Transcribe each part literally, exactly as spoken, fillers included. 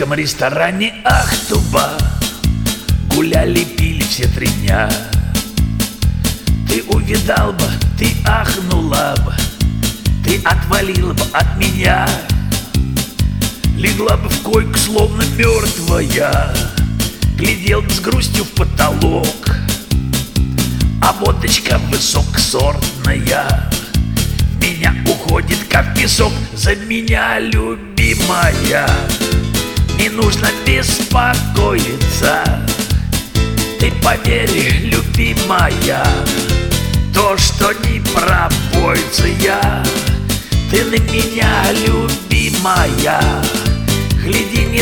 приволжском ресторане Ахтуба гуляли, пили все три дня. Ты увидал бы, ты ахнула бы, ты отвалила бы от меня, легла бы в койку, словно мертвая, глядел бы с грустью в потолок. А водочка высокосортная в меня уходит, как песок. За меня, любимая, не нужно беспокоиться. Ты поверь, любимая, то, что не пропоится я. Ты на меня, любимая, гляди не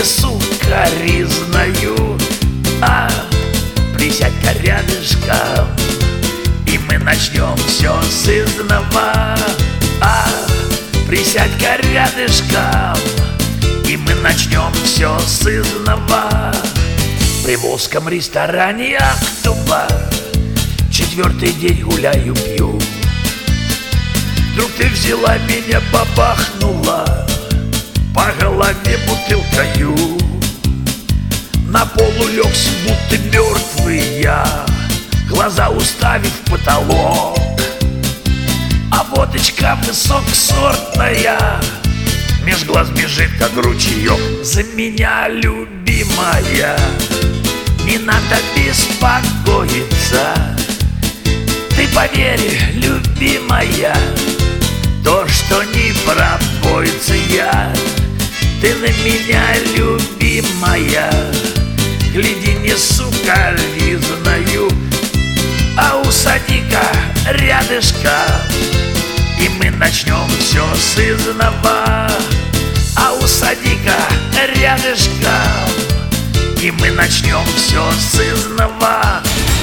сукоризною, а присядь-ка рядышком, и мы начнем все с изнова. А присядь-ка рядышком, и мы начнем все с изнова. В приволжском ресторане Ахтуба четвертый день гуляю, пью. Вдруг ты взяла меня, бабахнула по голове бутылкою. На полу легся, будто мертвый я, глаза уставив в потолок. А водочка высокосортная меж глаз бежит, как ручеек. За меня, любимая, не надо беспокоиться. Ты поверь, любимая, то, что не пропоится я. Ты на меня, любимая, гляди не сукоризною, а усади-ка рядышком, и мы начнем все с изнова. А усади-ка рядышком, и мы начнем все с изнова.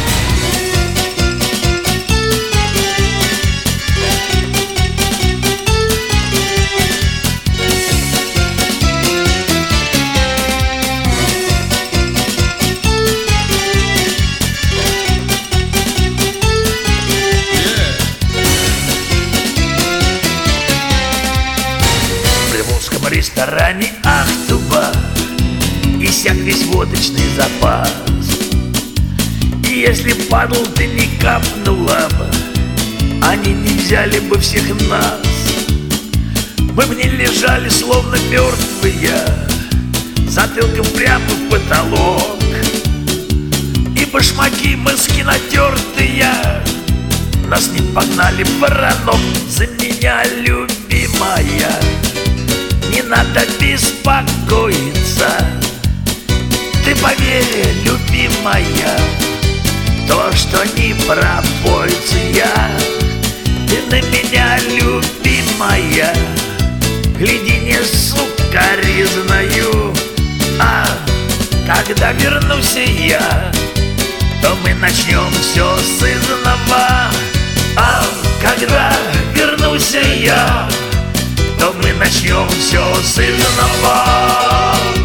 В ресторане Ахтуба иссяк весь водочный запас. И если падал, ты не капнула бы, они не взяли бы всех нас. Мы бы не лежали, словно мертвые, затылком прямо в потолок. И башмаки мыски натертые нас не погнали в воронок. За меня, любимая, не надо беспокоиться. Ты поверь, любимая, то, что не пропоится я. Ты на меня, любимая, гляди не сукоризною, а когда вернусь я, то мы начнем все с изнова. А когда вернусь я, то мы начнем все с изнова.